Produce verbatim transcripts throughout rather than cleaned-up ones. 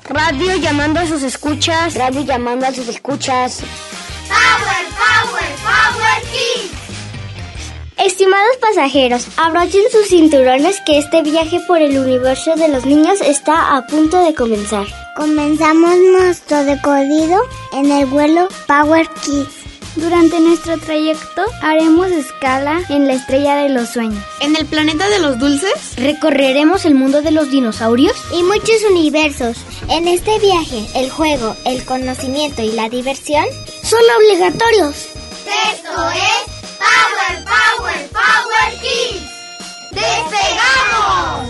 Radio llamando a sus escuchas. Radio llamando a sus escuchas. Power, Power, Power Kids. Estimados pasajeros, abrochen sus cinturones que este viaje por el universo de los niños está a punto de comenzar. Comenzamos nuestro recorrido en el vuelo Power Kids. Durante nuestro trayecto haremos escala en la estrella de los sueños. ¿En el planeta de los dulces? Recorreremos el mundo de los dinosaurios y muchos universos. En este viaje, el juego, el conocimiento y la diversión son obligatorios. Esto es Power, Power, Power Kids. ¡Despegamos!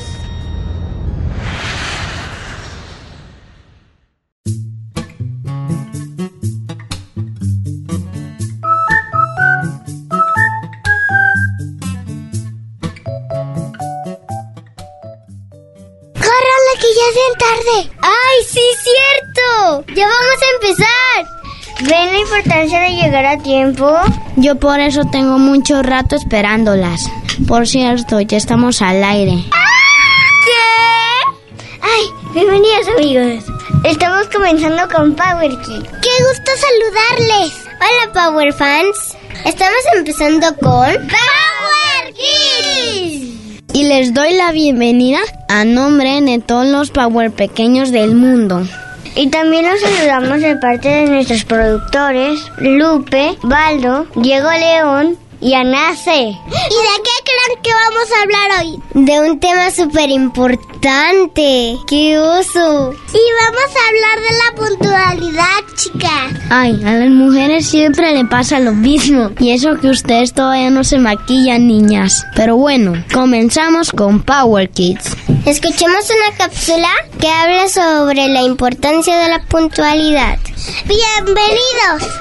Que ya es bien tarde. ¡Ay, sí, cierto! ¡Ya vamos a empezar! ¿Ven la importancia de llegar a tiempo? Yo por eso tengo mucho rato esperándolas. Por cierto, ya estamos al aire. ¿Qué? ¡Ay, bienvenidos amigos! Estamos comenzando con Power Kids. ¡Qué gusto saludarles! Hola Power Fans. Estamos empezando con Power Kids. Y les doy la bienvenida a nombre de todos los Power pequeños del mundo. Y también los saludamos de parte de nuestros productores, Lupe, Baldo, Diego León y Anace. ¿Y de qué creen que vamos a hablar hoy? De un tema súper importante. ¡Qué oso! Y vamos a hablar de la puntualidad, chicas. Ay, a las mujeres siempre le pasa lo mismo. Y eso que ustedes todavía no se maquillan, niñas. Pero bueno, comenzamos con Power Kids. Escuchemos una cápsula que habla sobre la importancia de la puntualidad. ¡Bienvenidos!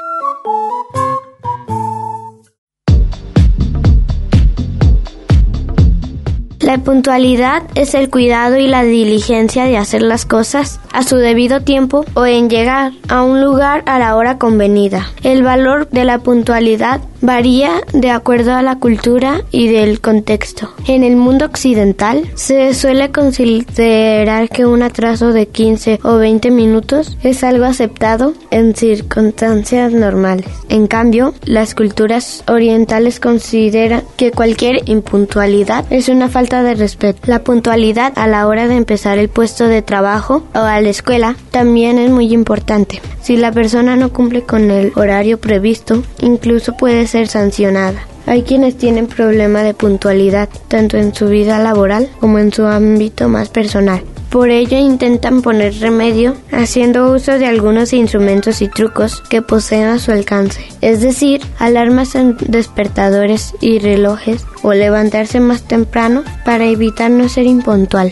La puntualidad es el cuidado y la diligencia de hacer las cosas a su debido tiempo o en llegar a un lugar a la hora convenida. El valor de la puntualidad varía de acuerdo a la cultura y del contexto. En el mundo occidental se suele considerar que un atraso de quince o veinte minutos es algo aceptado en circunstancias normales. En cambio, las culturas orientales consideran que cualquier impuntualidad es una falta de respeto. La puntualidad a la hora de empezar el puesto de trabajo o a la escuela también es muy importante. Si la persona no cumple con el horario previsto, incluso puede ser sancionada. Hay quienes tienen problema de puntualidad, tanto en su vida laboral como en su ámbito más personal. Por ello intentan poner remedio haciendo uso de algunos instrumentos y trucos que poseen a su alcance, es decir, alarmas en despertadores y relojes o levantarse más temprano para evitar no ser impuntual.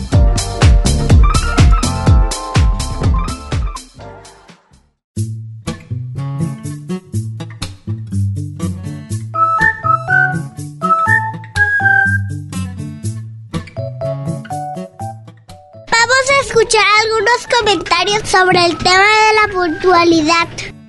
Escuchar algunos comentarios sobre el tema de la puntualidad.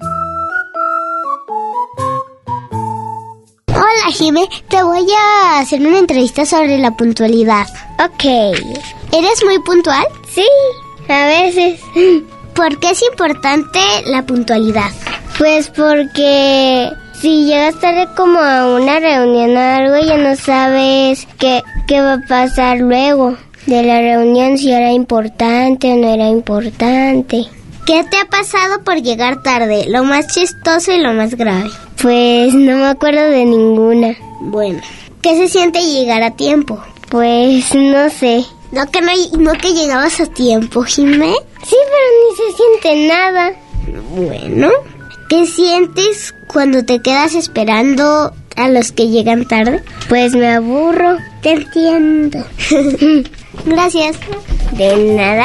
Hola, Jimé, te voy a hacer una entrevista sobre la puntualidad. Ok. ¿Eres muy puntual? Sí, a veces. ¿Por qué es importante la puntualidad? Pues porque si llegas tarde como a una reunión o algo, ya no sabes qué, qué va a pasar luego de la reunión, si era importante o no era importante. ¿Qué te ha pasado por llegar tarde? Lo más chistoso y lo más grave. Pues no me acuerdo de ninguna. Bueno, ¿qué se siente llegar a tiempo? Pues no sé. No que no, no que llegabas a tiempo, Jimé. Sí, pero ni se siente nada. Bueno, ¿qué sientes cuando te quedas esperando a los que llegan tarde? Pues me aburro. Te entiendo. Gracias. ¿De nada?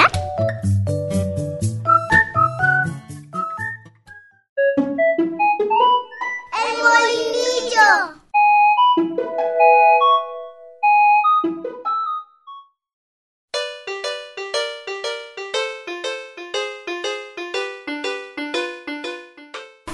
El molinillo.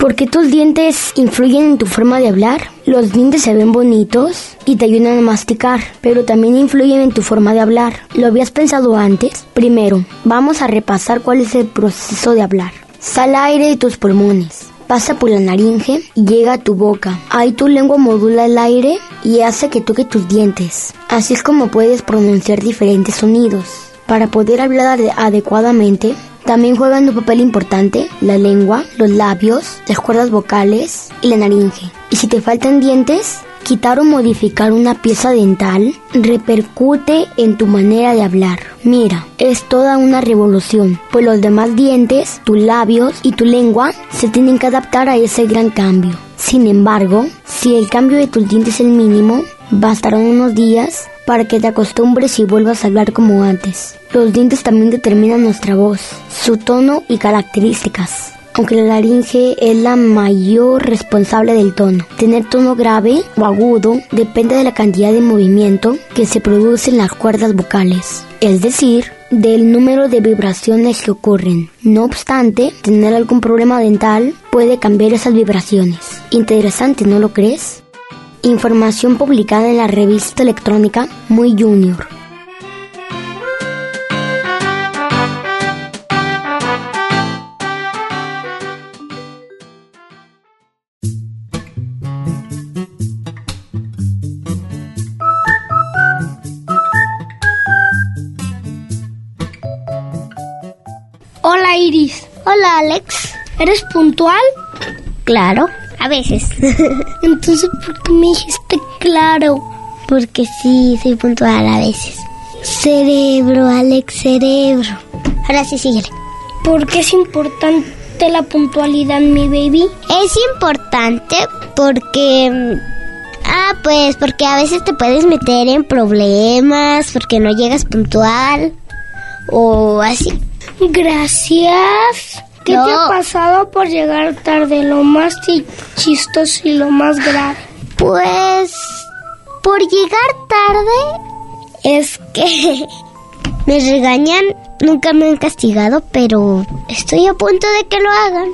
¿Por qué tus dientes influyen en tu forma de hablar? Los dientes se ven bonitos y te ayudan a masticar, pero también influyen en tu forma de hablar. ¿Lo habías pensado antes? Primero, vamos a repasar cuál es el proceso de hablar. Sale aire de tus pulmones, pasa por la laringe y llega a tu boca. Ahí tu lengua modula el aire y hace que toque tus dientes. Así es como puedes pronunciar diferentes sonidos. Para poder hablar ade- adecuadamente, también juegan un papel importante la lengua, los labios, las cuerdas vocales y la laringe. Y si te faltan dientes, quitar o modificar una pieza dental repercute en tu manera de hablar. Mira, es toda una revolución, pues los demás dientes, tus labios y tu lengua se tienen que adaptar a ese gran cambio. Sin embargo, si el cambio de tus dientes es el mínimo, bastarán unos días para que te acostumbres y vuelvas a hablar como antes. Los dientes también determinan nuestra voz, su tono y características, aunque la laringe es la mayor responsable del tono. Tener tono grave o agudo depende de la cantidad de movimiento que se produce en las cuerdas vocales, es decir, del número de vibraciones que ocurren. No obstante, tener algún problema dental puede cambiar esas vibraciones. Interesante, ¿no lo crees? Información publicada en la revista electrónica Muy Junior. Hola Iris. Hola Alex. ¿Eres puntual? Claro, a veces. Entonces, ¿por qué me dijiste claro? Porque sí, soy puntual a veces. Cerebro, Alex, cerebro. Ahora sí, síguele. ¿Por qué es importante la puntualidad, mi baby? Es importante porque... Ah, pues porque a veces te puedes meter en problemas porque no llegas puntual o así. Gracias. ¿Qué No. te ha pasado por llegar tarde? Lo más chi- chistoso y lo más grave. Pues... por llegar tarde es que me regañan. Nunca me han castigado, pero estoy a punto de que lo hagan.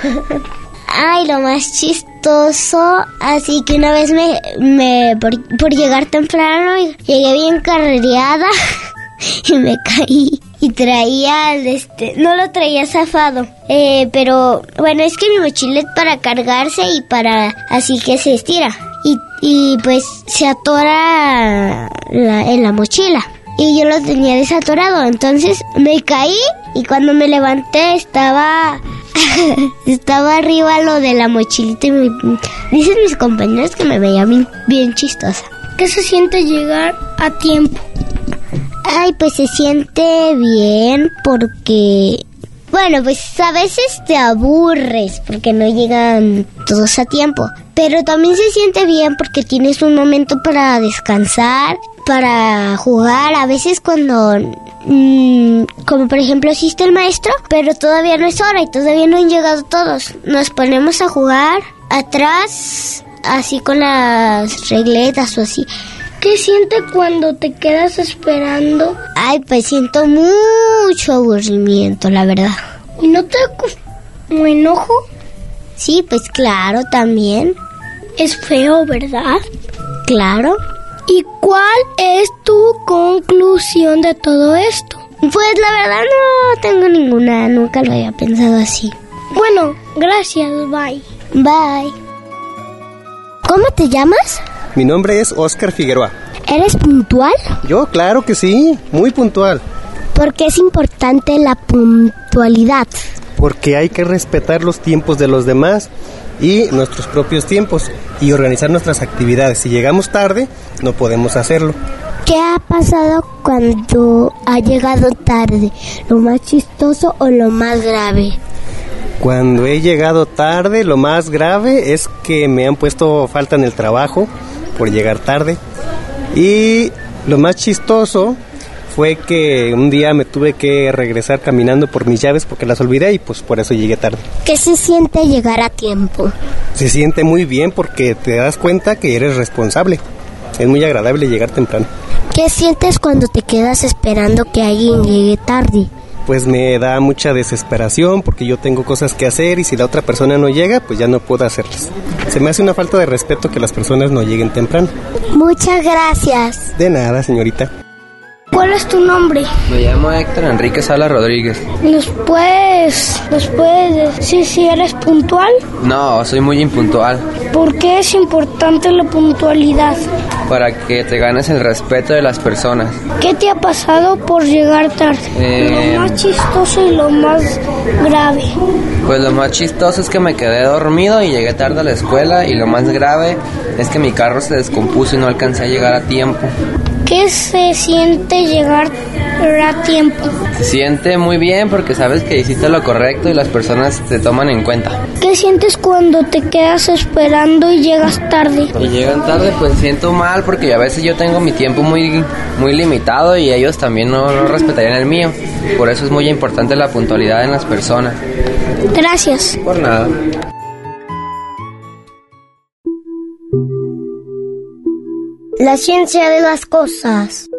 Ay, lo más chistoso. Así que una vez me... me por, por llegar temprano, llegué bien carrereada y me caí. Y traía, este, no lo traía zafado, eh, pero bueno, es que mi mochila es para cargarse y para, así que se estira. Y, y pues se atora la, en la mochila. Y yo lo tenía desatorado, entonces me caí y cuando me levanté estaba, estaba arriba lo de la mochilita y me, dicen mis compañeros que me veía bien, bien chistosa. ¿Qué se siente llegar a tiempo? Ay, pues se siente bien porque... Bueno, pues a veces te aburres porque no llegan todos a tiempo. Pero también se siente bien porque tienes un momento para descansar, para jugar. A veces cuando... Mmm, como por ejemplo asiste el maestro, pero todavía no es hora y todavía no han llegado todos. Nos ponemos a jugar atrás, así con las regletas o así. ¿Qué sientes cuando te quedas esperando? Ay, pues siento mucho aburrimiento, la verdad. ¿Y no te da como enojo? Sí, pues claro, también. Es feo, ¿verdad? Claro. ¿Y cuál es tu conclusión de todo esto? Pues la verdad no tengo ninguna, nunca lo había pensado así. Bueno, gracias, bye. Bye. ¿Cómo te llamas? Mi nombre es Oscar Figueroa. ¿Eres puntual? Yo, claro que sí, muy puntual. ¿Por qué es importante la puntualidad? Porque hay que respetar los tiempos de los demás y nuestros propios tiempos y organizar nuestras actividades. Si llegamos tarde, no podemos hacerlo. ¿Qué ha pasado cuando ha llegado tarde? ¿Lo más chistoso o lo más grave? Cuando he llegado tarde, lo más grave es que me han puesto falta en el trabajo por llegar tarde. Y lo más chistoso fue que un día me tuve que regresar caminando por mis llaves porque las olvidé y pues por eso llegué tarde. ¿Qué se siente llegar a tiempo? Se siente muy bien porque te das cuenta que eres responsable. Es muy agradable llegar temprano. ¿Qué sientes cuando te quedas esperando que alguien llegue tarde? pues me da mucha desesperación porque yo tengo cosas que hacer y si la otra persona no llega, pues ya no puedo hacerlas. Se me hace una falta de respeto que las personas no lleguen temprano. Muchas gracias. De nada, señorita. ¿Cuál es tu nombre? Me llamo Héctor Enrique Sala Rodríguez. ¿Nos puedes, nos puedes decir si eres puntual? No, soy muy impuntual. ¿Por qué es importante la puntualidad? Para que te ganes el respeto de las personas. ¿Qué te ha pasado por llegar tarde? Eh... Lo más chistoso y lo más grave. Pues lo más chistoso es que me quedé dormido y llegué tarde a la escuela, y lo más grave es que mi carro se descompuso y no alcancé a llegar a tiempo. ¿Qué se siente llegar a tiempo? Se siente muy bien porque sabes que hiciste lo correcto y las personas te toman en cuenta. ¿Qué sientes cuando te quedas esperando y llegas tarde? Y llegan tarde, pues siento mal porque a veces yo tengo mi tiempo muy, muy limitado y ellos también no, no respetarían el mío. Por eso es muy importante la puntualidad en las personas. Gracias. Por nada. La ciencia de las cosas.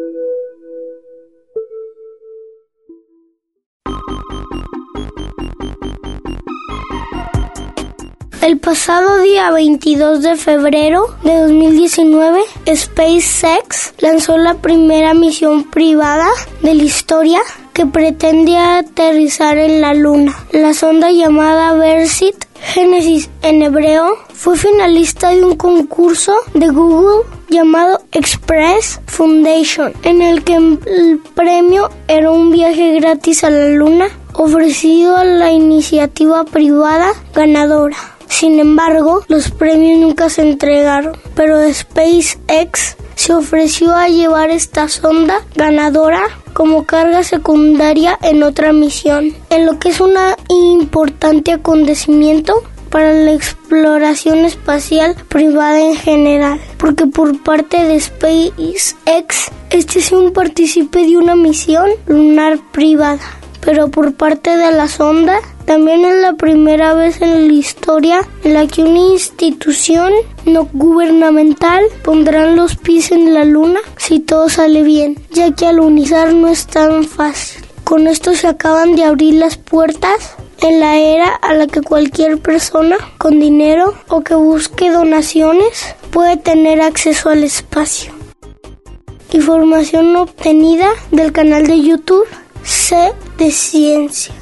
El pasado día veintidós de febrero de dos mil diecinueve, SpaceX lanzó la primera misión privada de la historia que pretende aterrizar en la Luna. La sonda llamada Bersit Genesis en hebreo fue finalista de un concurso de Google llamado Express Foundation, en el que el premio era un viaje gratis a la Luna ofrecido a la iniciativa privada ganadora. Sin embargo, los premios nunca se entregaron, pero SpaceX se ofreció a llevar esta sonda ganadora como carga secundaria en otra misión, en lo que es un importante acontecimiento para la exploración espacial privada en general, porque por parte de SpaceX, este es un partícipe de una misión lunar privada, pero por parte de la sonda, también es la primera vez en la historia en la que una institución no gubernamental pondrá los pies en la Luna si todo sale bien, ya que alunizar no es tan fácil. Con esto se acaban de abrir las puertas en la era a la que cualquier persona con dinero o que busque donaciones puede tener acceso al espacio. Información obtenida del canal de YouTube C de Ciencia.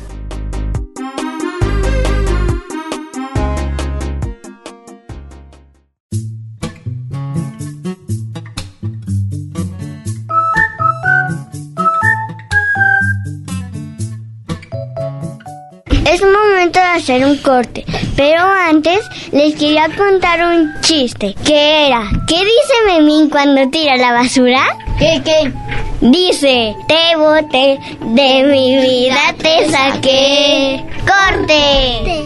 Es momento de hacer un corte, pero antes les quería contar un chiste, que era, ¿qué dice Memín cuando tira la basura? ¿Qué, qué? Dice, te boté, de mi vida te saqué. ¡Corte!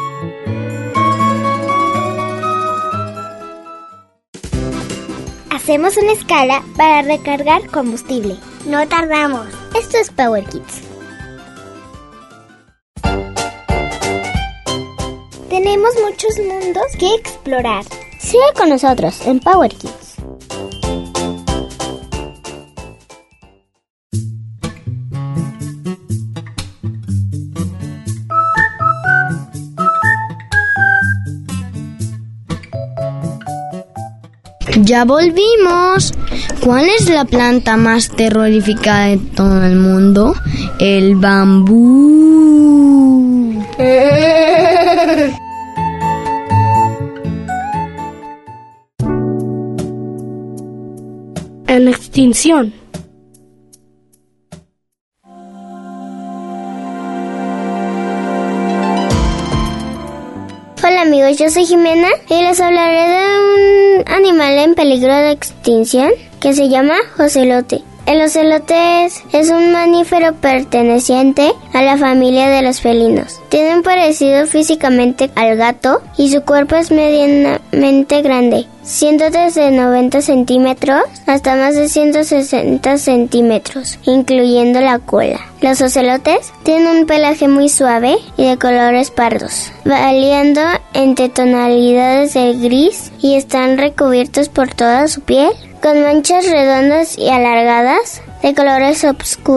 Hacemos una escala para recargar combustible. No tardamos. Esto es Power Kids. Tenemos muchos mundos que explorar. Sigue con nosotros en Power Kids. Ya volvimos. ¿Cuál es la planta más terrorífica de todo el mundo? El bambú. En extinción. Hola amigos, yo soy Jimena y les hablaré de un animal en peligro de extinción que se llama ocelote. El ocelote es, es un mamífero perteneciente a la familia de los felinos. Tiene un parecido físicamente al gato y su cuerpo es medianamente grande, siendo desde noventa centímetros hasta más de ciento sesenta centímetros, incluyendo la cola. Los ocelotes tienen un pelaje muy suave y de colores pardos, variando entre tonalidades de gris, y están recubiertos por toda su piel con manchas redondas y alargadas de colores oscuros.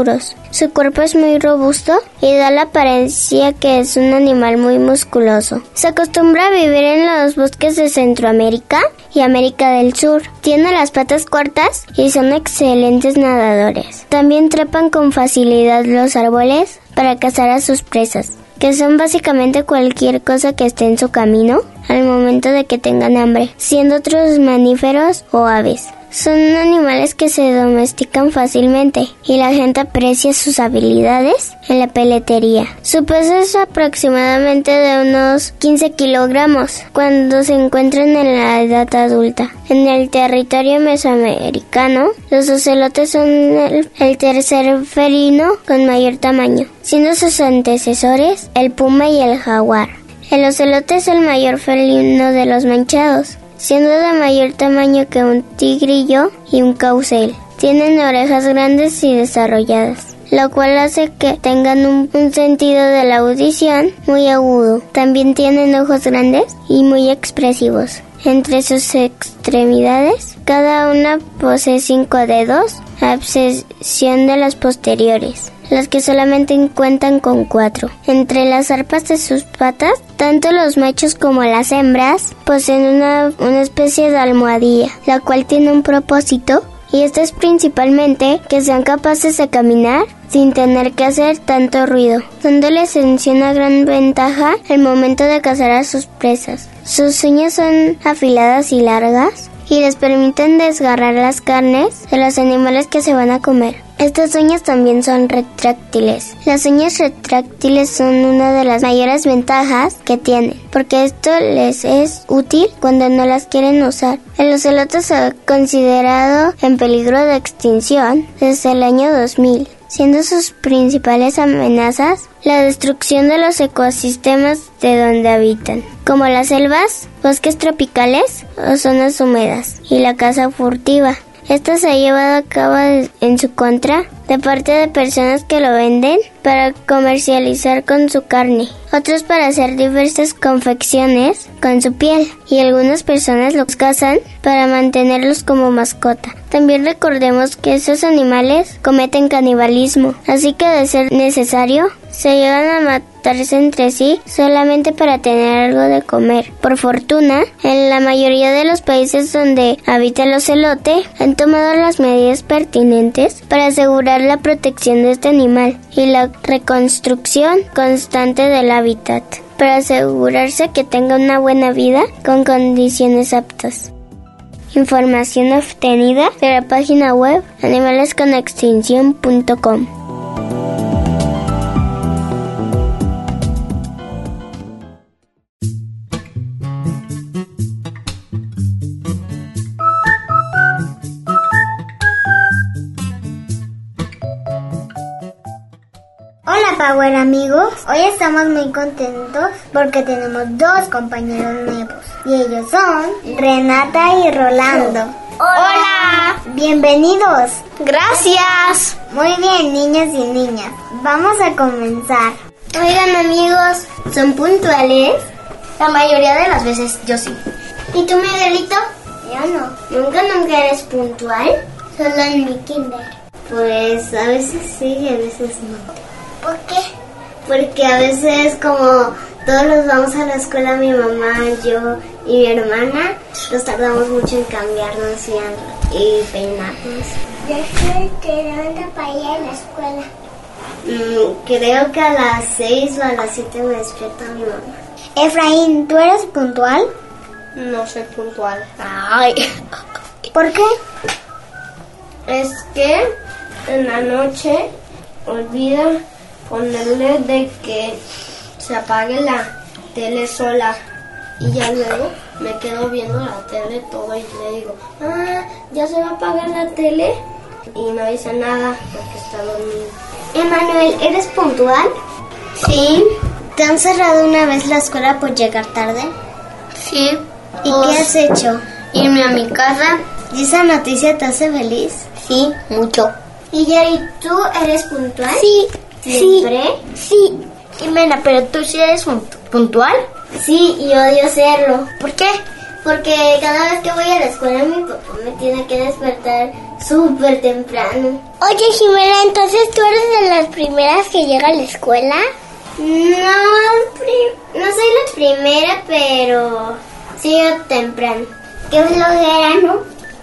Su cuerpo es muy robusto y da la apariencia que es un animal muy musculoso. Se acostumbra a vivir en los bosques de Centroamérica y América del Sur. Tiene las patas cortas y son excelentes nadadores. También trepan con facilidad los árboles para cazar a sus presas, que son básicamente cualquier cosa que esté en su camino al momento de que tengan hambre, siendo otros mamíferos o aves. Son animales que se domestican fácilmente y la gente aprecia sus habilidades en la peletería. Su peso es aproximadamente de unos quince kilogramos cuando se encuentran en la edad adulta. En el territorio mesoamericano, los ocelotes son el, el tercer felino con mayor tamaño, siendo sus antecesores el puma y el jaguar. El ocelote es el mayor felino de los manchados, siendo de mayor tamaño que un tigrillo y un caucel. Tienen orejas grandes y desarrolladas, lo cual hace que tengan un, un sentido de la audición muy agudo. También tienen ojos grandes y muy expresivos. Entre sus extremidades, cada una posee cinco dedos, a excepción de las posteriores, las que solamente cuentan con cuatro. Entre las zarpas de sus patas, tanto los machos como las hembras poseen una, una especie de almohadilla, la cual tiene un propósito, y esto es principalmente que sean capaces de caminar sin tener que hacer tanto ruido, dándoles una gran ventaja al momento de cazar a sus presas. Sus uñas son afiladas y largas y les permiten desgarrar las carnes de los animales que se van a comer. Estas uñas también son retráctiles. Las uñas retráctiles son una de las mayores ventajas que tienen, porque esto les es útil cuando no las quieren usar. El ocelote se ha considerado en peligro de extinción desde el año dos mil, siendo sus principales amenazas la destrucción de los ecosistemas de donde habitan, como las selvas, bosques tropicales o zonas húmedas, y la caza furtiva. Esta se ha llevado a cabo en su contra de parte de personas que lo venden para comercializar con su carne, otros para hacer diversas confecciones con su piel, y algunas personas los cazan para mantenerlos como mascota. También recordemos que esos animales cometen canibalismo, así que de ser necesario, se llegan a matarse entre sí solamente para tener algo de comer. Por fortuna, en la mayoría de los países donde habita el ocelote, han tomado las medidas pertinentes para asegurar la protección de este animal y la reconstrucción constante del hábitat, para asegurarse que tenga una buena vida con condiciones aptas. Información obtenida de la página web animales con extinción punto com. Hola Power amigos, hoy estamos muy contentos porque tenemos dos compañeros nuevos y ellos son Renata y Rolando. ¡Hola! Bienvenidos. Gracias. Muy bien, niños y niñas, vamos a comenzar. Oigan amigos, ¿son puntuales? La mayoría de las veces yo sí. ¿Y tú, Miguelito? Yo no. ¿Nunca, nunca eres puntual? Solo en mi kinder. Pues a veces sí y a veces no. ¿Por qué? Porque a veces como todos los vamos a la escuela, mi mamá, yo y mi hermana, nos tardamos mucho en cambiarnos y, a, y peinarnos. Yo soy que levanta para ir a la escuela. Mm, creo que a las seis o a las siete me despierta mi mamá. Efraín, ¿tú eres puntual? No soy puntual. Ay. ¿Por qué? Es que en la noche olvida ponerle de que se apague la tele sola y ya luego me quedo viendo la tele todo y le digo, ah, ya se va a apagar la tele y no dice nada porque está dormido. Emanuel, ¿eres puntual? Sí. ¿Te han cerrado una vez la escuela por llegar tarde? Sí. ¿Y pues, qué has hecho? Irme a mi casa. ¿Y esa noticia te hace feliz? Sí, mucho. ¿Y Yari, tú eres puntual? Sí. ¿Siempre? Sí. Jimena, ¿pero tú sí eres puntual? Sí, y odio serlo. ¿Por qué? Porque cada vez que voy a la escuela mi papá me tiene que despertar Súper temprano. Oye, Jimena, entonces tú eres de las primeras que llega a la escuela. No, pri- no soy la primera, pero sí llego temprano. Qué flojera, ¿no?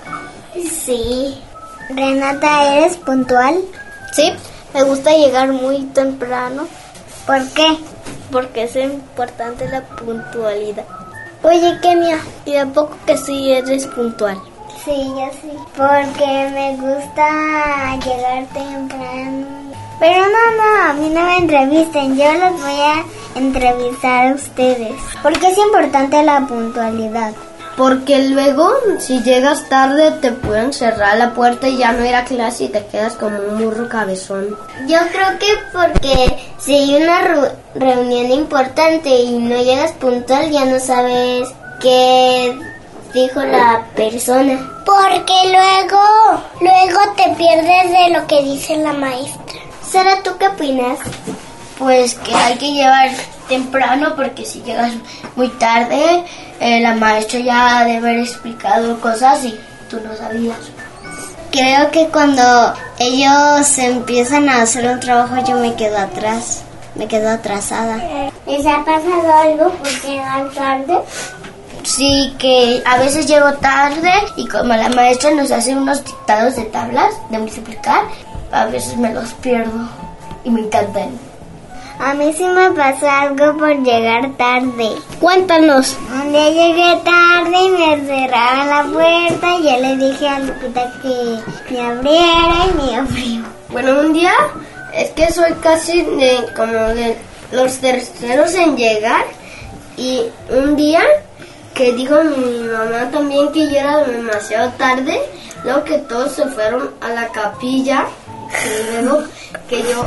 Sí. Renata, ¿eres puntual? Sí, me gusta llegar muy temprano. ¿Por qué? Porque es importante la puntualidad. Oye, Kenia. ¿Y a poco que sí eres puntual? Sí, yo sí. Porque me gusta llegar temprano. Pero no, no, a mí no me entrevisten. Yo los voy a entrevistar a ustedes. ¿Por qué es importante la puntualidad? Porque luego, si llegas tarde, te pueden cerrar la puerta y ya no ir a clase y te quedas como un burro cabezón. Yo creo que porque si hay una ru- reunión importante y no llegas puntual, ya no sabes qué dijo la persona. Porque luego, luego te pierdes de lo que dice la maestra. Sara, ¿tú qué opinas? Pues que hay que llegar temprano porque si llegas muy tarde, eh, la maestra ya ha de haber explicado cosas y tú no sabías. Creo que cuando ellos empiezan a hacer un trabajo yo me quedo atrás, me quedo atrasada. ¿Les ha pasado algo por llegar tarde? Sí, que a veces llego tarde y como la maestra nos hace unos dictados de tablas de multiplicar, a veces me los pierdo y me encantan. A mí sí me pasó algo por llegar tarde. Cuéntanos. Un día llegué tarde y me cerraron la puerta y yo le dije a Lupita que me abriera y me abrió. Bueno, un día es que soy casi de, como de los terceros en llegar y un día que dijo mi mamá también que yo era demasiado tarde, luego que todos se fueron a la capilla y luego que yo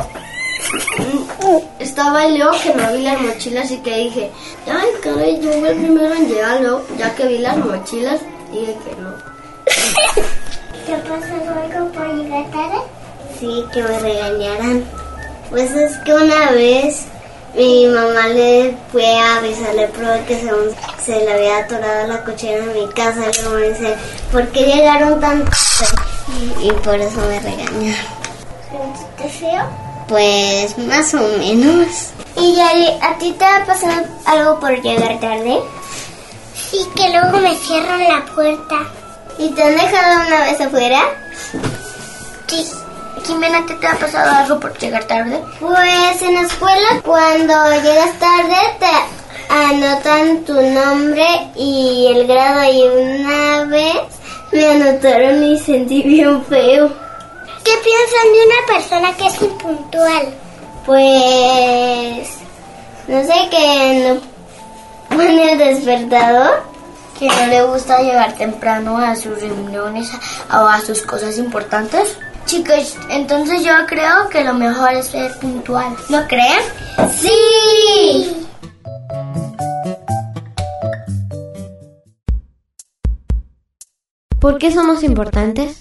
estaba y luego que no vi las mochilas y que dije, ay caray, yo fui el primero en llegar, luego ya que vi las mochilas dije que no. ¿Te ha pasado algo por llegar tarde? Sí, que me regañaran. Pues es que una vez mi mamá le fue a avisarle pero que se, se le había atorado la cochera en mi casa y luego me dice, ¿por qué llegaron tan tarde? Y, y por eso me regañaron. ¿Sentiste feo? Pues más o menos. ¿Y Yari, a ti te ha pasado algo por llegar tarde? Sí, que luego me cierran la puerta. ¿Y te han dejado una vez afuera? Sí. Jimena, ¿te, ¿te ha pasado algo por llegar tarde? Pues en la escuela cuando llegas tarde te anotan tu nombre y el grado y una vez me anotaron y sentí bien feo. ¿Qué piensan de una persona que es impuntual? Pues no sé, que no pone el despertador, que no le gusta llegar temprano a sus reuniones o a, a sus cosas importantes. Chicos, entonces yo creo que lo mejor es ser puntual. ¿No creen? ¡Sí! ¿Por qué somos importantes?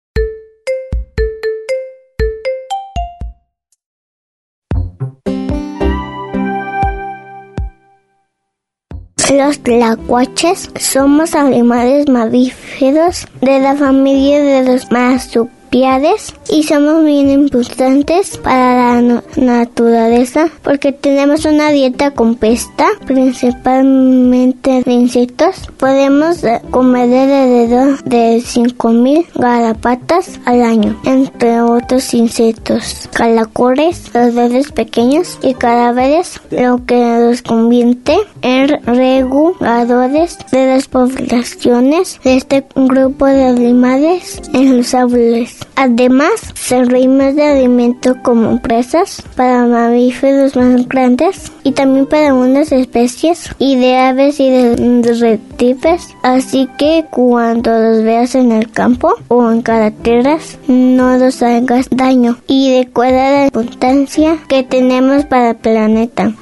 Los tlacuaches somos animales mamíferos de la familia de los marsupiales y somos muy importantes para la naturaleza porque tenemos una dieta compuesta principalmente de insectos. Podemos comer alrededor de cinco mil garrapatas al año, entre otros insectos, caracoles, roedores pequeños y cadáveres, lo que los convierte en reguladores de las poblaciones de este grupo de animales en los árboles. Además, servimos de alimento como presas para mamíferos más grandes y también para unas especies y de aves y de reptiles. Así que cuando los veas en el campo o en carreteras, no los hagas daño y recuerda la importancia que tenemos para el planeta.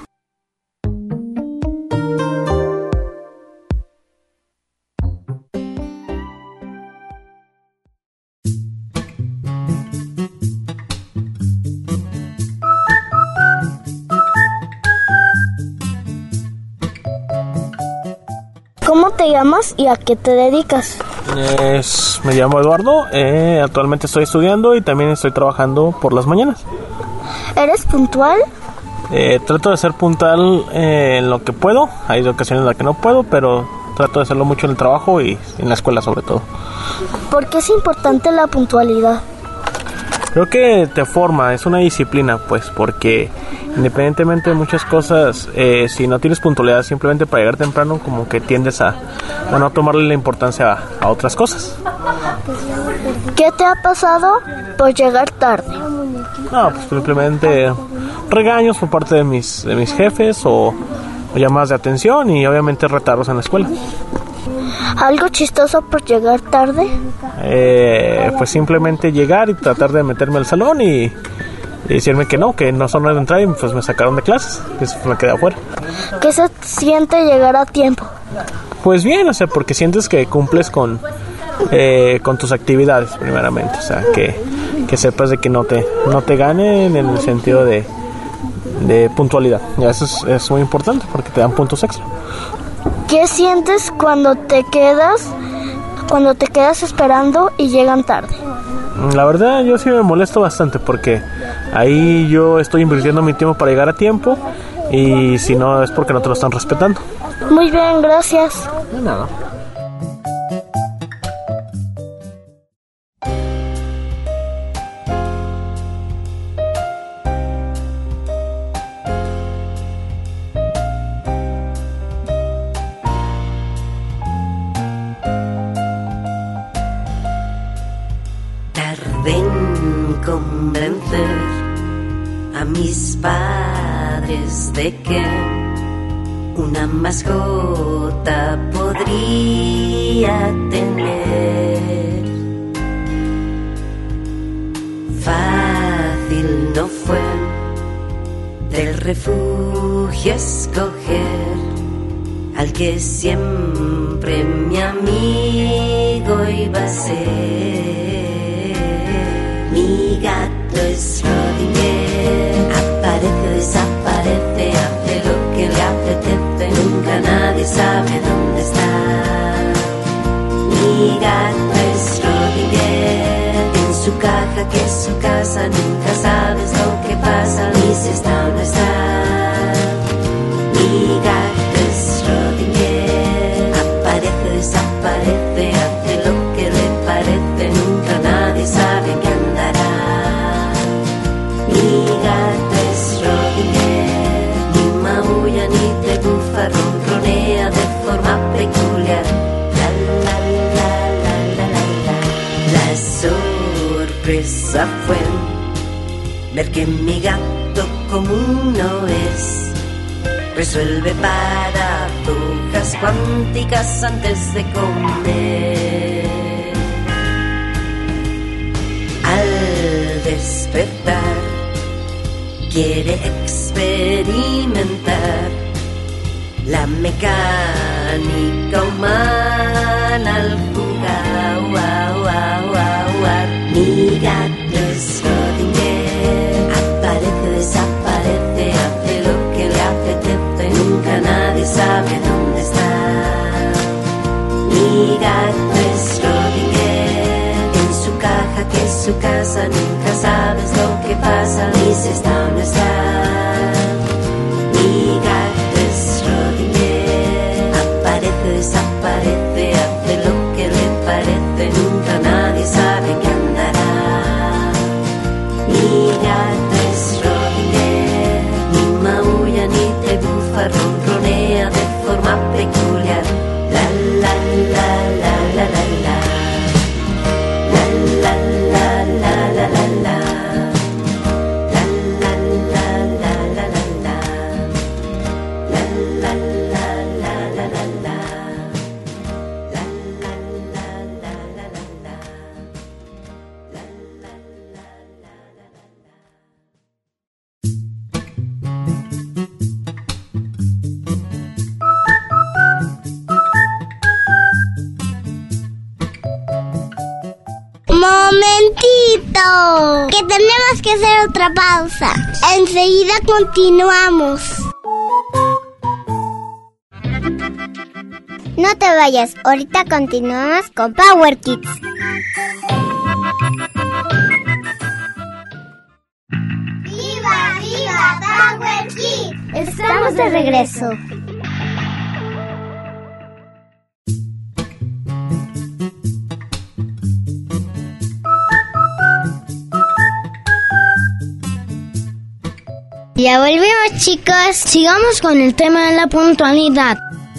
¿Cómo te llamas y a qué te dedicas? Es, me llamo Eduardo, eh, actualmente estoy estudiando y también estoy trabajando por las mañanas. ¿Eres puntual? Eh, trato de ser puntual eh, en lo que puedo. Hay ocasiones en las que no puedo, pero trato de hacerlo mucho en el trabajo y en la escuela sobre todo. ¿Por qué es importante la puntualidad? Creo que te forma, es una disciplina, pues, porque independientemente de muchas cosas, eh, si no tienes puntualidad simplemente para llegar temprano, como que tiendes a, a no tomarle la importancia a, a otras cosas. ¿Qué te ha pasado por llegar tarde? No, pues simplemente regaños por parte de mis, de mis jefes o, o llamadas de atención y obviamente retardos en la escuela. ¿Algo chistoso por llegar tarde? Eh, pues simplemente llegar y tratar de meterme al salón y, y decirme que no, que no son hora de entrar y pues me sacaron de clases, y me quedé afuera. ¿Qué se siente llegar a tiempo? Pues bien, o sea, porque sientes que cumples con, eh, con tus actividades primeramente, o sea, que, que sepas de que no te, no te ganen en el sentido de, de puntualidad. Y eso es, es muy importante porque te dan puntos extra. ¿Qué sientes cuando te quedas, cuando te quedas esperando y llegan tarde? La verdad, yo sí me molesto bastante porque ahí yo estoy invirtiendo mi tiempo para llegar a tiempo y si no es porque no te lo están respetando. Muy bien, gracias. De nada. Convencer a mis padres de que una mascota podría tener. Fácil no fue del refugio escoger al que siempre mi amigo iba a ser. Mi gato es Schrödinger, aparece, desaparece, hace lo que le apetece, nunca nadie sabe dónde está. Mi gato es Schrödinger, en su caja que es su casa, nunca sabes lo que pasa, ni si está o no está. Mi gato es Schrödinger, aparece, desaparece, hace lo que le parece, nunca nadie sabe qué andará. Mi gato es Schrödinger, ni maulla ni te bufa, ronronea de forma peculiar. La la la la la la la. La sorpresa fue ver que mi gato común no es, resuelve paradojas cuánticas antes de comer. Al despertar quiere experimentar la mecánica humana al jugar. Wow, wow, wow, wow. Mi gato es Schrödinger, aparece, desaparece, hace lo que le apetece, nunca nadie sabe dónde está. Mi gato es Schrödinger, en su caja que es su casa, nunca sabes lo que pasa, ni si está o no está. Mi gato es Schrödinger, aparece, desaparece, hace lo que le parece, nunca nadie sabe qué andará. Mi gato es Schrödinger, ni maulla ni te bufa, ronronea de forma peculiar. La la la la la la la. La la la la la la la. La la la la la la la. La la la la la la la. La la la la la la la. La la la la la la. Momentito, que tenemos que hacer otra pausa. Enseguida continuamos. No te vayas, ahorita continuamos con Power Kids. ¡Viva, viva Power Kids! Estamos de regreso. Ya volvimos, chicos. Sigamos con el tema de la puntualidad.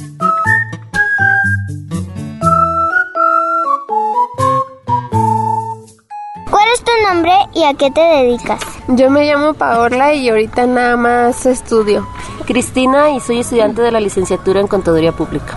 ¿Cuál es tu nombre y a qué te dedicas? Yo me llamo Paola y ahorita nada más estudio. Cristina y soy estudiante de la licenciatura en Contaduría Pública.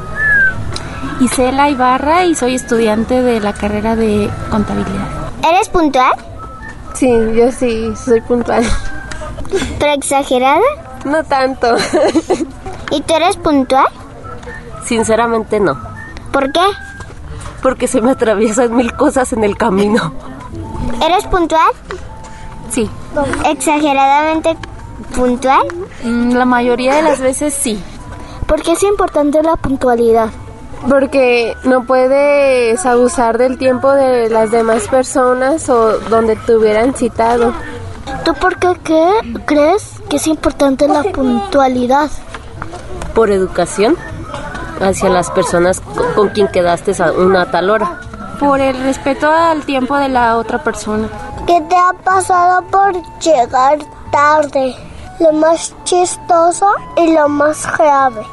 Isela Ibarra y soy estudiante de la carrera de Contabilidad. ¿Eres puntual? Sí, yo sí, soy puntual. ¿Pero exagerada? No tanto. ¿Y tú eres puntual? Sinceramente no. ¿Por qué? Porque se me atraviesan mil cosas en el camino. ¿Eres puntual? Sí. ¿Exageradamente puntual? La mayoría de las veces sí. ¿Por qué es importante la puntualidad? Porque no puedes abusar del tiempo de las demás personas o donde te hubieran citado. ¿Tú por qué, qué crees que es importante la puntualidad? Por educación hacia las personas con, con quien quedaste a una tal hora. Por el respeto al tiempo de la otra persona. ¿Qué te ha pasado por llegar tarde? Lo más chistoso y lo más grave.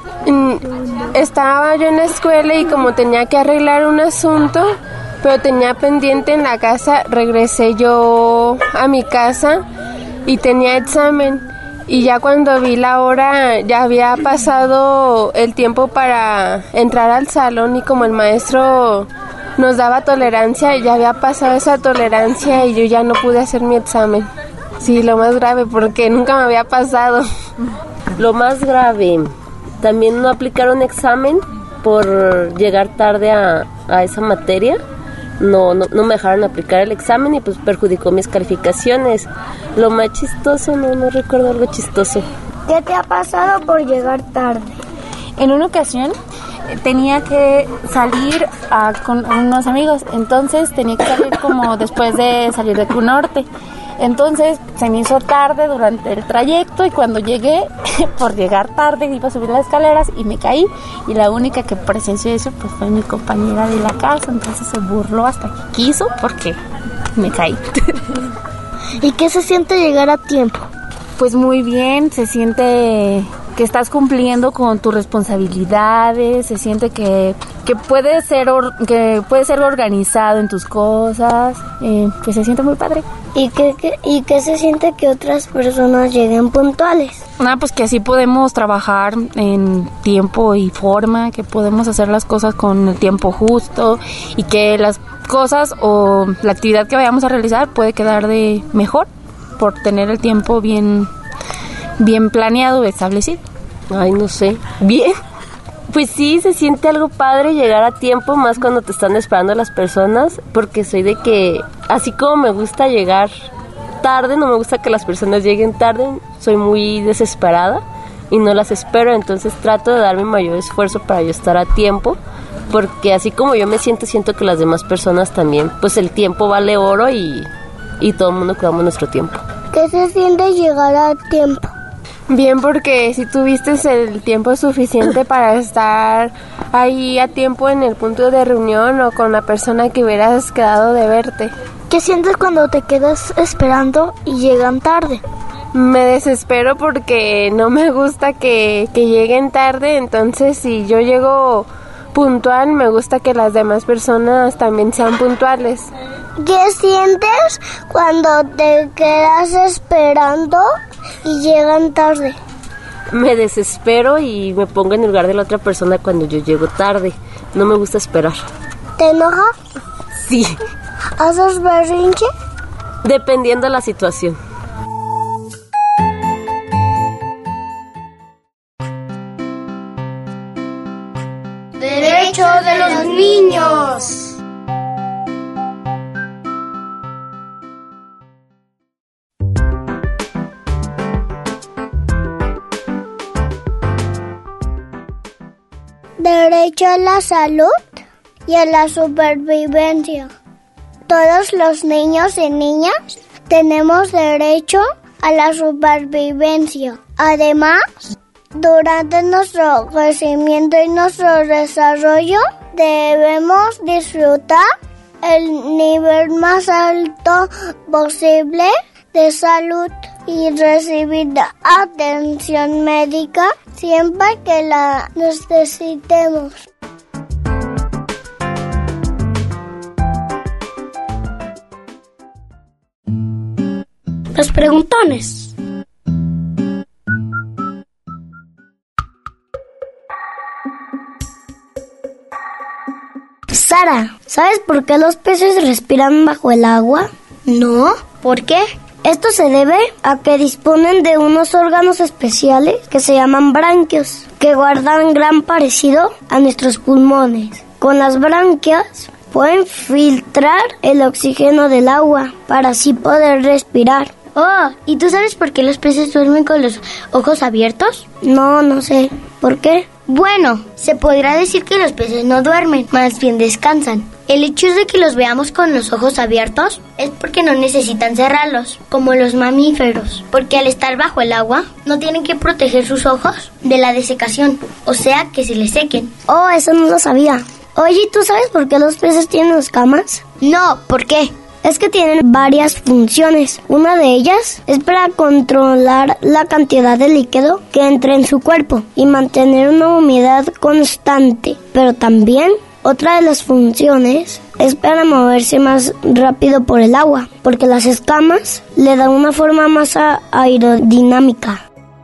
Estaba yo en la escuela y como tenía que arreglar un asunto, pero tenía pendiente en la casa, regresé yo a mi casa y tenía examen. Y ya cuando vi la hora, ya había pasado el tiempo para entrar al salón y como el maestro nos daba tolerancia, ya había pasado esa tolerancia y yo ya no pude hacer mi examen. Sí, lo más grave, porque nunca me había pasado. Lo más grave, también no aplicaron examen por llegar tarde a, a esa materia. No, no, no me dejaron aplicar el examen y pues perjudicó mis calificaciones. Lo más chistoso, no, no recuerdo algo chistoso. ¿Qué te ha pasado por llegar tarde? En una ocasión tenía que salir a, con unos amigos, entonces tenía que salir como después de salir de Cruz Norte. Entonces se me hizo tarde durante el trayecto y cuando llegué, por llegar tarde, iba a subir las escaleras y me caí. Y la única que presenció eso pues fue mi compañera de la casa, entonces se burló hasta que quiso porque me caí. ¿Y qué se siente llegar a tiempo? Pues muy bien, se siente que estás cumpliendo con tus responsabilidades, se siente que, que puedes ser or, que puedes ser organizado en tus cosas, eh, pues se siente muy padre. ¿Y qué, qué, ¿Y qué se siente que otras personas lleguen puntuales? Ah, pues que así podemos trabajar en tiempo y forma, que podemos hacer las cosas con el tiempo justo y que las cosas o la actividad que vayamos a realizar puede quedar de mejor por tener el tiempo bien, bien planeado, establecido. Ay, no sé. Bien. Pues sí, se siente algo padre llegar a tiempo, más cuando te están esperando las personas, porque soy de que, así como me gusta llegar tarde, no me gusta que las personas lleguen tarde, soy muy desesperada y no las espero, entonces trato de dar mi mayor esfuerzo para yo estar a tiempo, porque así como yo me siento, siento que las demás personas también, pues el tiempo vale oro y, y todo el mundo cuidamos nuestro tiempo. ¿Qué se siente llegar a tiempo? Bien, porque si tuviste el tiempo suficiente para estar ahí a tiempo en el punto de reunión o con la persona que hubieras quedado de verte. ¿Qué sientes cuando te quedas esperando y llegan tarde? Me desespero porque no me gusta que, que lleguen tarde, entonces si yo llego puntual, me gusta que las demás personas también sean puntuales. ¿Qué sientes cuando te quedas esperando y llegan tarde? Me desespero y me pongo en el lugar de la otra persona cuando yo llego tarde. No me gusta esperar. ¿Te enoja? Sí. ¿Haces berrinche? Dependiendo de la situación. ¡Derecho de los niños! derecho a la salud y a la supervivencia. Todos los niños y niñas tenemos derecho a la supervivencia. Además, durante nuestro crecimiento y nuestro desarrollo, debemos disfrutar el nivel más alto posible de salud y recibir atención médica siempre que la necesitemos. Los preguntones. Sara, ¿sabes por qué los peces respiran bajo el agua? No, ¿por qué? Esto se debe a que disponen de unos órganos especiales que se llaman branquios, que guardan gran parecido a nuestros pulmones. Con las branquias pueden filtrar el oxígeno del agua para así poder respirar. Oh, ¿y tú sabes por qué los peces duermen con los ojos abiertos? No, no sé. ¿Por qué? Bueno, se podrá decir que los peces no duermen, más bien descansan. El hecho de que los veamos con los ojos abiertos es porque no necesitan cerrarlos, como los mamíferos, porque al estar bajo el agua no tienen que proteger sus ojos de la desecación, o sea, que se les sequen. Oh, eso no lo sabía. Oye, ¿tú sabes por qué los peces tienen escamas? No, ¿por qué? Es que tienen varias funciones. Una de ellas es para controlar la cantidad de líquido que entra en su cuerpo y mantener una humedad constante. Pero también otra de las funciones es para moverse más rápido por el agua, porque las escamas le dan una forma más aerodinámica.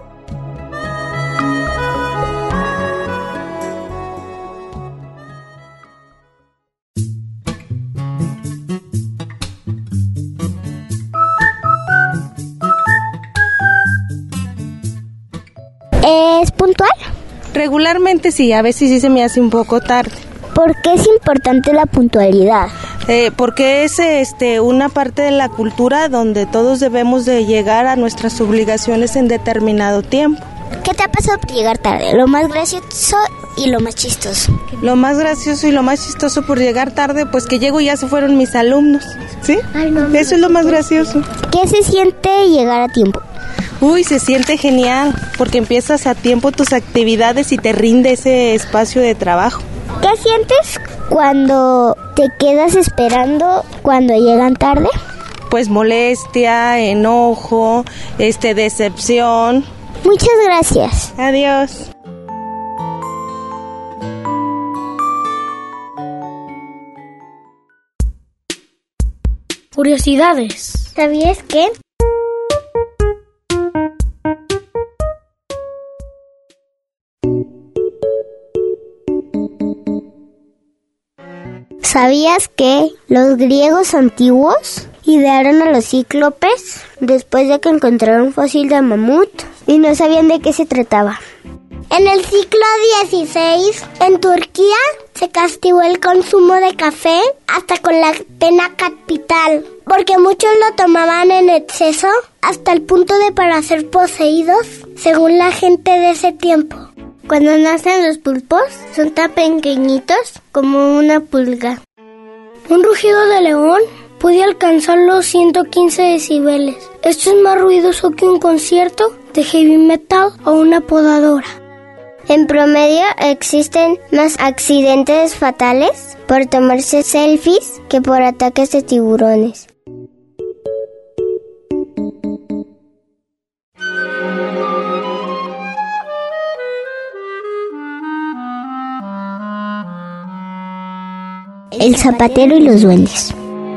¿Es puntual? Regularmente sí, a veces sí se me hace un poco tarde. ¿Por qué es importante la puntualidad? Eh, porque es este, una parte de la cultura donde todos debemos de llegar a nuestras obligaciones en determinado tiempo. ¿Qué te ha pasado por llegar tarde? Lo más gracioso y lo más chistoso. Lo más gracioso y lo más chistoso por llegar tarde, pues que llego y ya se fueron mis alumnos, ¿sí? Ay, no, Eso es lo más gracioso. ¿Qué se siente llegar a tiempo? Uy, se siente genial, porque empiezas a tiempo tus actividades y te rinde ese espacio de trabajo. ¿Qué sientes cuando te quedas esperando cuando llegan tarde? Pues molestia, enojo, este, decepción. Muchas gracias. Adiós. Curiosidades. ¿Sabías qué? ¿Sabías que los griegos antiguos idearon a los cíclopes después de que encontraron un fósil de mamut y no sabían de qué se trataba? En el siglo dieciséis, en Turquía, se castigó el consumo de café hasta con la pena capital, porque muchos lo tomaban en exceso hasta el punto de para ser poseídos, según la gente de ese tiempo. Cuando nacen los pulpos, son tan pequeñitos como una pulga. Un rugido de león puede alcanzar los ciento quince decibeles. Esto es más ruidoso que un concierto de heavy metal o una podadora. En promedio existen más accidentes fatales por tomarse selfies que por ataques de tiburones. El zapatero y los duendes.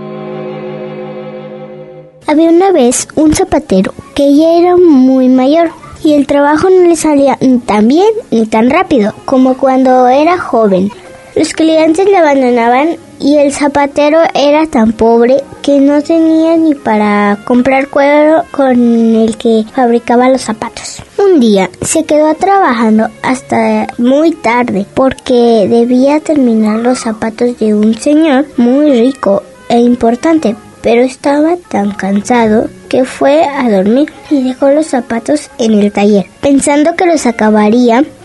Había una vez un zapatero que ya era muy mayor y el trabajo no le salía ni tan bien ni tan rápido como cuando era joven. Los clientes le abandonaban y el zapatero era tan pobre que no tenía ni para comprar cuero con el que fabricaba los zapatos. Un día se quedó trabajando hasta muy tarde porque debía terminar los zapatos de un señor muy rico e importante, pero estaba tan cansado que fue a dormir y dejó los zapatos en el taller. Pensando que los acabaría,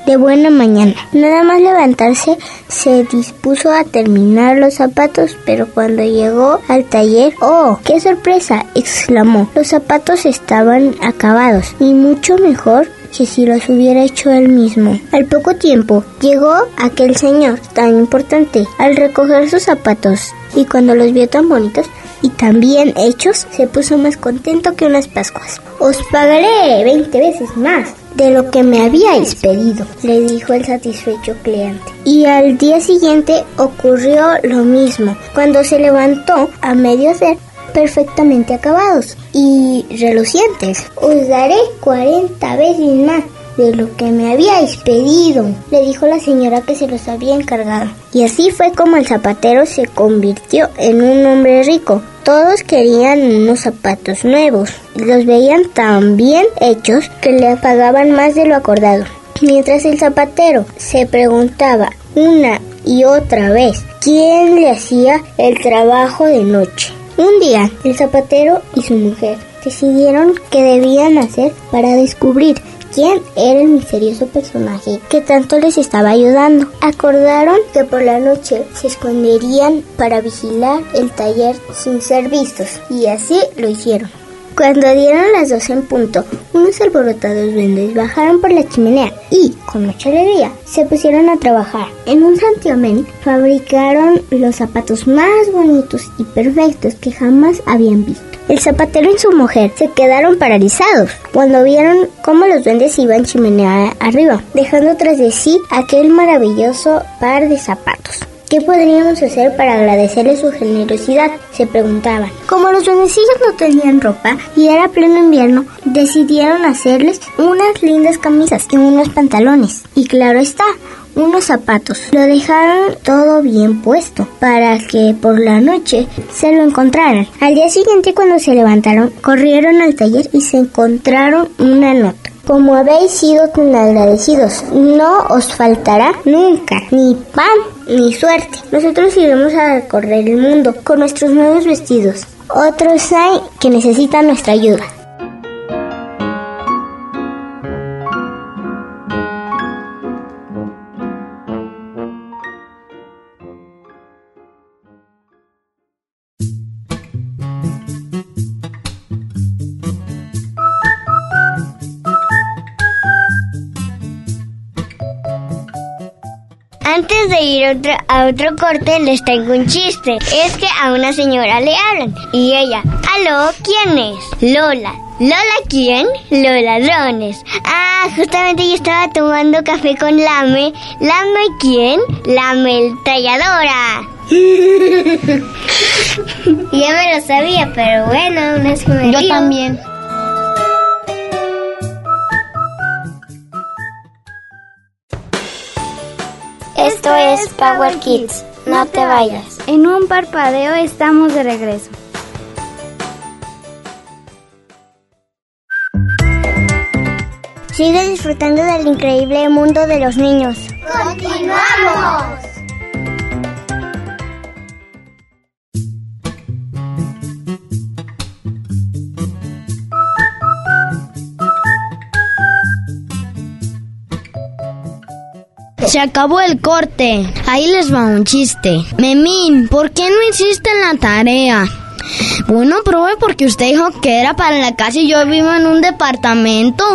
de buena mañana. Nada más levantarse, se dispuso a terminar los zapatos, pero cuando llegó al taller, ¡oh, qué sorpresa!, exclamó. Los zapatos estaban acabados y mucho mejor que si los hubiera hecho él mismo. Al poco tiempo llegó aquel señor tan importante. Al recoger sus zapatos y cuando los vio tan bonitos y tan bien hechos, se puso más contento que unas Pascuas. Os pagaré veinte veces más de lo que me habíais pedido, le dijo el satisfecho cliente. Y al día siguiente ocurrió lo mismo. Cuando se levantó a medio hacer, perfectamente acabados y relucientes. Os daré cuarenta veces más de lo que me habíais pedido, le dijo la señora que se los había encargado. Y así fue como el zapatero se convirtió en un hombre rico. Todos querían unos zapatos nuevos y los veían tan bien hechos que le pagaban más de lo acordado. Mientras el zapatero se preguntaba una y otra vez quién le hacía el trabajo de noche. Un día, el zapatero y su mujer decidieron qué debían hacer para descubrir quién era el misterioso personaje que tanto les estaba ayudando. Acordaron que por la noche se esconderían para vigilar el taller sin ser vistos, y así lo hicieron. Cuando dieron las doce en punto, unos alborotados duendes bajaron por la chimenea y, con mucha alegría, se pusieron a trabajar. En un santiamén fabricaron los zapatos más bonitos y perfectos que jamás habían visto. El zapatero y su mujer se quedaron paralizados cuando vieron cómo los duendes iban chimenea arriba, dejando tras de sí aquel maravilloso par de zapatos. ¿Qué podríamos hacer para agradecerle su generosidad?, se preguntaban. Como los duendecillos no tenían ropa y era pleno invierno, decidieron hacerles unas lindas camisas y unos pantalones. Y claro está, unos zapatos. Lo dejaron todo bien puesto para que por la noche se lo encontraran. Al día siguiente, cuando se levantaron, corrieron al taller y se encontraron una nota. Como habéis sido tan agradecidos, no os faltará nunca ni pan ni suerte. Nosotros iremos a recorrer el mundo con nuestros nuevos vestidos. Otros hay que necesitan nuestra ayuda. Antes de ir otro, a otro corte, les traigo un chiste. Es que a una señora le hablan y ella, ¿aló? ¿Quién es? Lola. ¿Lola quién? Los ladrones. Ah, justamente yo estaba tomando café con Lame. ¿Lame quién? La ametralladora. Ya me lo sabía, pero bueno, no es que me Yo río. también. Esto es Power Kids. No te vayas. En un parpadeo estamos de regreso. Sigue disfrutando del increíble mundo de los niños. ¡Continuamos! Se acabó el corte. Ahí les va un chiste. Memín, ¿por qué no hiciste la tarea? Bueno, profe, porque usted dijo que era para la casa y yo vivo en un departamento.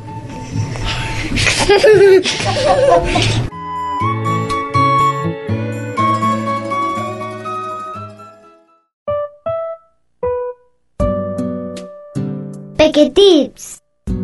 Pequetips.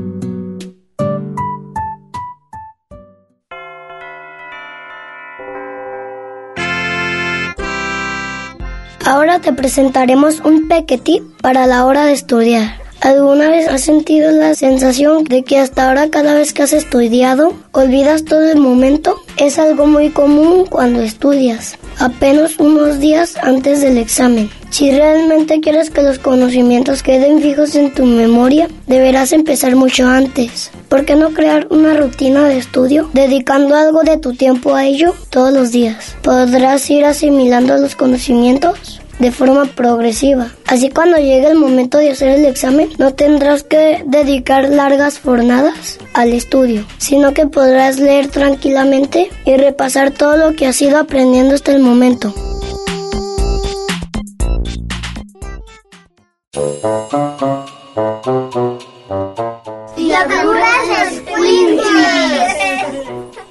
Ahora te presentaremos un pequetip para la hora de estudiar. ¿Alguna vez has sentido la sensación de que hasta ahora cada vez que has estudiado, olvidas todo el momento? Es algo muy común cuando estudias, apenas unos días antes del examen. Si realmente quieres que los conocimientos queden fijos en tu memoria, deberás empezar mucho antes. ¿Por qué no crear una rutina de estudio, dedicando algo de tu tiempo a ello todos los días? ¿Podrás ir asimilando los conocimientos? de forma progresiva. Así cuando llegue el momento de hacer el examen, no tendrás que dedicar largas jornadas al estudio, sino que podrás leer tranquilamente y repasar todo lo que has ido aprendiendo hasta el momento. Locuras Squinties.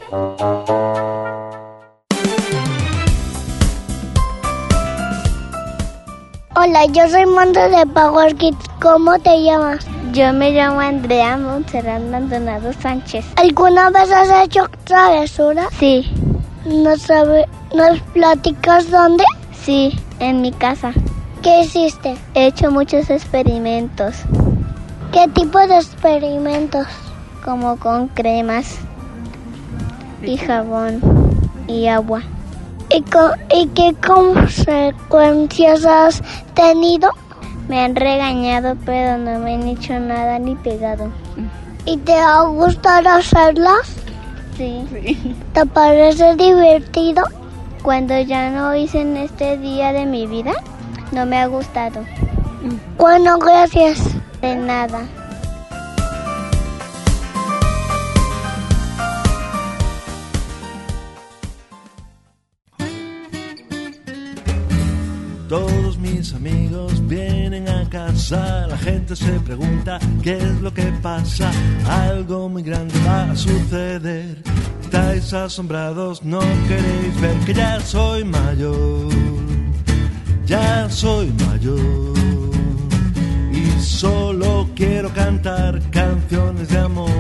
Hola, yo soy Mondo de Power Kids. ¿Cómo te llamas? Yo me llamo Andrea Montserrat Maldonado Sánchez. ¿Alguna vez has hecho travesuras? Sí. ¿No sabe, ¿Nos platicas dónde? Sí, en mi casa. ¿Qué hiciste? He hecho muchos experimentos. ¿Qué tipo de experimentos? Como con cremas y jabón y agua. ¿Y, con, ¿Y qué consecuencias has tenido? Me han regañado, pero no me han hecho nada ni pegado. ¿Y te ha gustado hacerlas? Sí. ¿Te parece divertido? Cuando ya no hice en este día de mi vida, no me ha gustado. Bueno, gracias. De nada. Todos mis amigos vienen a casa, la gente se pregunta qué es lo que pasa. Algo muy grande va a suceder. Estáis asombrados, no queréis ver que ya soy mayor. Ya soy mayor y solo quiero cantar canciones de amor.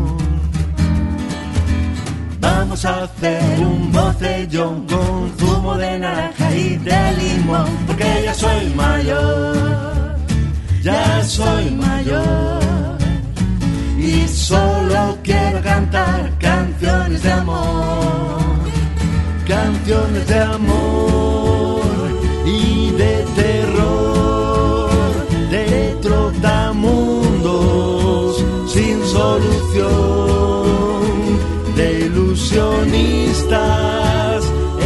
Vamos a hacer un botellón con zumo de naranja y de limón, porque ya soy mayor, ya soy mayor y solo quiero cantar canciones de amor, canciones de amor y de terror, de trotamundos sin solución, de ilusionistas,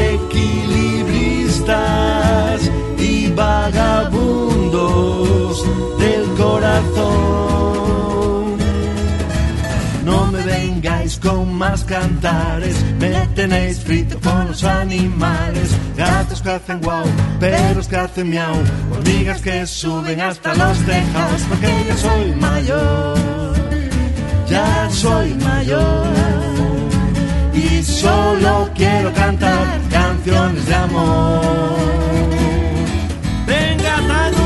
equilibristas y vagabundos del corazón. No me vengáis con más cantares, me tenéis frito con los animales. Gatos que hacen guau, perros que hacen miau, hormigas que suben hasta los tejados, porque ya soy mayor, ya soy mayor y solo quiero cantar canciones de amor. ¡Venga, Tanu!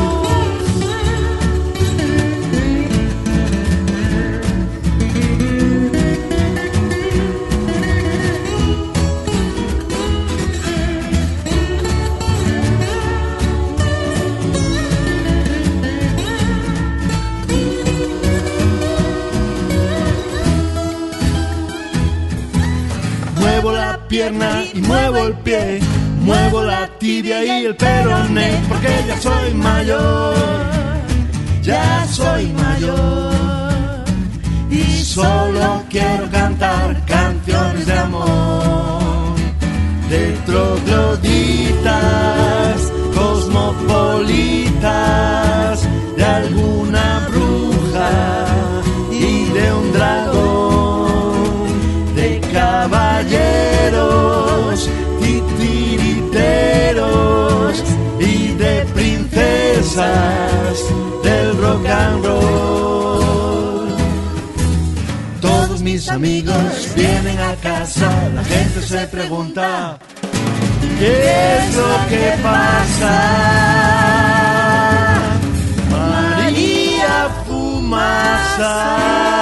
Muevo la pierna y muevo el pie, muevo la tibia y el peroné, porque ya soy mayor, ya soy mayor y solo quiero cantar canciones de amor, de trogloditas, cosmopolitas, de alguna bruja y de un dragón, de caballeros, titiriteros y de princesas del rock and roll. Todos mis amigos vienen a casa, la gente se pregunta ¿qué es lo que pasa? María Fumasa.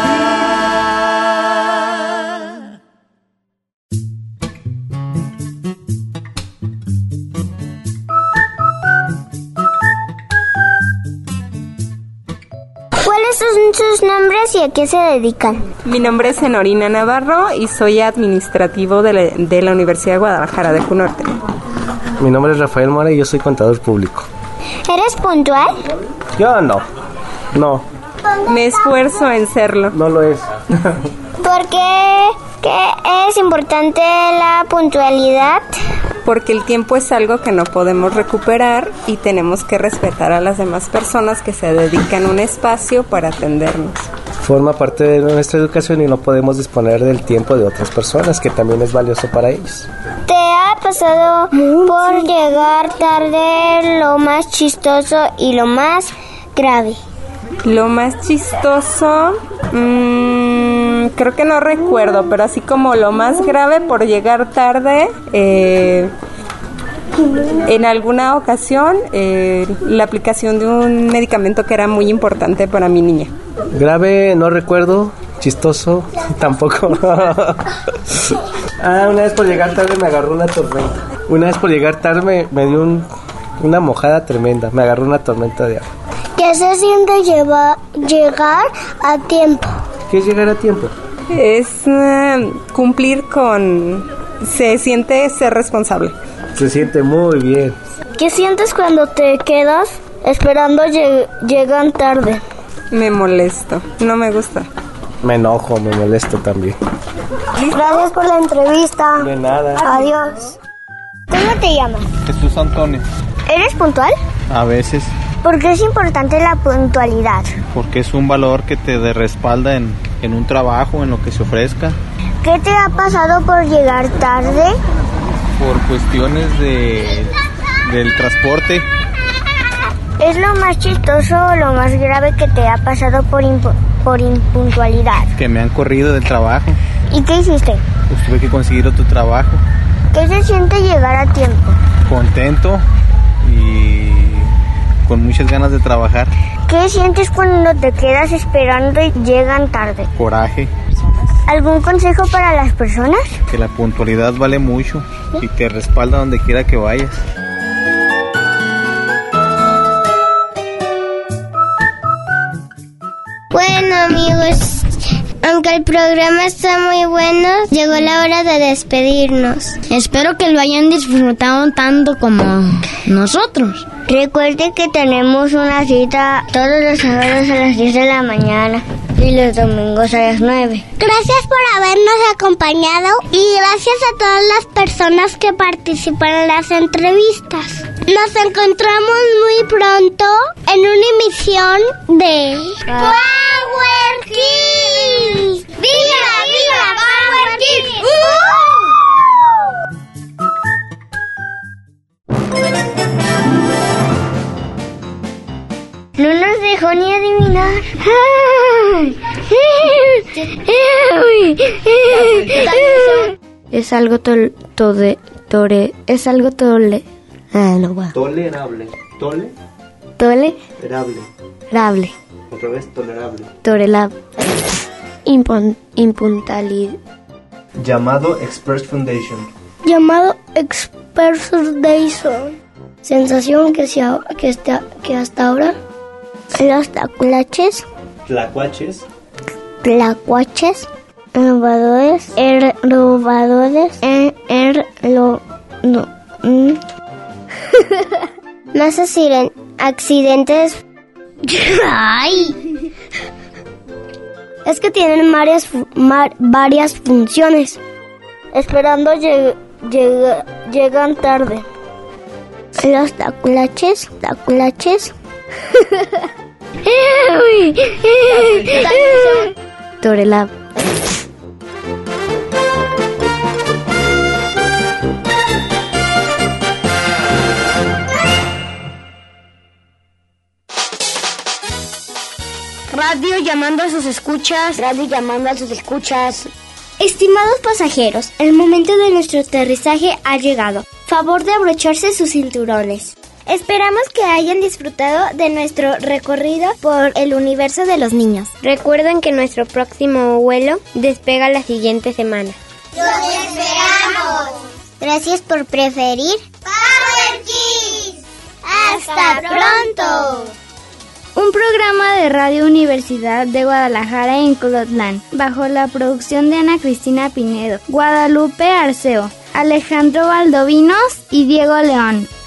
¿Cuáles son sus nombres y a qué se dedican? Mi nombre es Enorina Navarro y soy administrativo de la, de la Universidad de Guadalajara de Cunorte. Mi nombre es Rafael Mora y yo soy contador público. ¿Eres puntual? Yo no, no. Me esfuerzo en serlo. No lo es. ¿Por qué que es importante la puntualidad? porque el tiempo es algo que no podemos recuperar y tenemos que respetar a las demás personas que se dedican un espacio para atendernos. Forma parte de nuestra educación y no podemos disponer del tiempo de otras personas, que también es valioso para ellos. ¿Te ha pasado por llegar tarde lo más chistoso y lo más grave? Lo más chistoso, mmm, creo que no recuerdo, pero así como lo más grave por llegar tarde, eh, en alguna ocasión, eh, la aplicación de un medicamento que era muy importante para mi niña. Grave no recuerdo, chistoso tampoco. Ah, una vez por llegar tarde me agarró una tormenta. Una vez por llegar tarde me, me dio un, una mojada tremenda, me agarró una tormenta de agua. ¿Qué se siente llevar, llegar a tiempo? ¿Qué es llegar a tiempo? Es uh, cumplir con... Se siente ser responsable. Se siente muy bien. ¿Qué sientes cuando te quedas esperando lleg- llegan tarde? Me molesto, no me gusta. Me enojo, me molesto también. Gracias por la entrevista. De nada. Adiós. ¿Cómo te llamas? Jesús Antonio. ¿Eres puntual? A veces. ¿Por qué es importante la puntualidad? Porque es un valor que te respalda en, en un trabajo, en lo que se ofrezca. ¿Qué te ha pasado por llegar tarde? Por cuestiones de del transporte. ¿Es lo más chistoso o lo más grave que te ha pasado por, impu- por impuntualidad? Que me han corrido del trabajo. ¿Y qué hiciste? Pues tuve que conseguir otro trabajo. ¿Qué se siente llegar a tiempo? Contento y con muchas ganas de trabajar. ¿Qué sientes cuando te quedas esperando y llegan tarde? Coraje. ¿Algún consejo para las personas? Que la puntualidad vale mucho y te respalda donde quiera que vayas. Bueno, amigos, aunque el programa está muy bueno, llegó la hora de despedirnos. Espero que lo hayan disfrutado tanto como nosotros. Recuerde que tenemos una cita todos los sábados a las diez de la mañana y los domingos a las nueve. Gracias por habernos acompañado y gracias a todas las personas que participan en las entrevistas. Nos encontramos muy pronto en una emisión de Power Kids. ¡Viva, viva Power Kids! ¡Uh! No nos dejó ni adivinar. Es algo tol, tode, tore, es algo tole, ah, no va. Tolerable. Tole. Tole. Tolerable. Rable. Otra vez tolerable. Torelab. Impun, impuntualidad. Llamado Express Foundation. Llamado Express Foundation. Sensación que, se, que, está, que hasta ahora los tlacuaches, Tlacuaches, tlacuaches, robadores, er, robadores, er, er, lo, no, mm. Más accident, accidentes. ¡Ay! Es que tienen varias, mar, varias funciones. Esperando lleg, lleg, llegan tarde. Los tlacuaches, tlacuaches. Torelab. Radio llamando a sus escuchas. Radio llamando a sus escuchas. Estimados pasajeros, el momento de nuestro aterrizaje ha llegado. Favor de abrocharse sus cinturones. Esperamos que hayan disfrutado de nuestro recorrido por el universo de los niños. Recuerden que nuestro próximo vuelo despega la siguiente semana. ¡Los esperamos! Gracias por preferir Power Kids. ¡Hasta pronto! Un programa de Radio Universidad de Guadalajara en Colotlán, bajo la producción de Ana Cristina Pinedo, Guadalupe Arceo, Alejandro Valdovinos y Diego León.